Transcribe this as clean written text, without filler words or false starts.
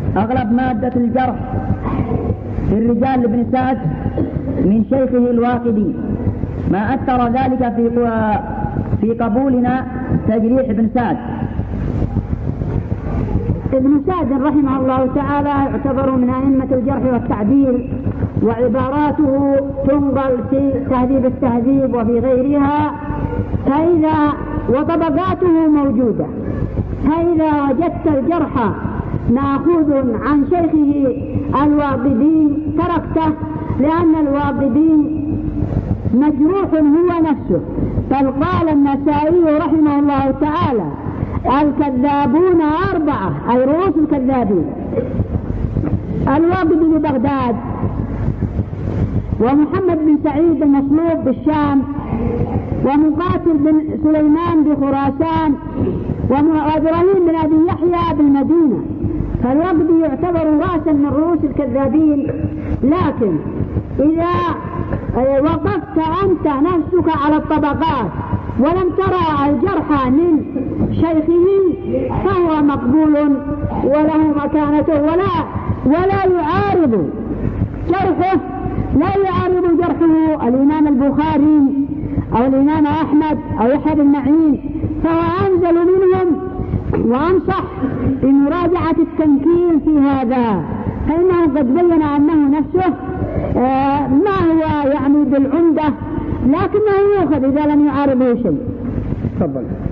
أغلب مادة الجرح في الرجال لابن سعد من شيخه الواقدي، ما أثر ذلك في قبولنا تجريح ابن سعد. ابن سعد رحمه الله تعالى يعتبر من أئمة الجرح والتعديل، وعباراته تنقل في تهذيب التهذيب وفي غيرها، وطبقاته موجودة. فإذا وجدت الجرح مأخوذ عن شيخه الواقدي تركته، لأن الواقدي مجروح هو نفسه. بل قال النسائي رحمه الله تعالى: الكذابون 4، أي رؤوس الكذابين: الواقدي ببغداد، ومحمد بن سعيد المصلوب بالشام، ومقاتل بن سليمان بخراسان، وإبراهيم بن أبي يحيى بالمدينة. فالواقدي يعتبر رأسا من رؤوس الكذابين. لكن إذا وقفت أنت نفسك على الطبقات ولم ترى الجرح من شيخه فهو مقبول وله مكانته، ولا يعارض جرحه، لا يعارض جرحه الإمام البخاري أو الإمام أحمد أو يحيى بن معين، فهو أنزل منهم وأنصح بمراجعة التمكين في هذا، فإنه قد بين أنه نفسه ما هو يعني بالعمدة، لكنه يؤخذ إذا لم يعارضه شيء. تفضل.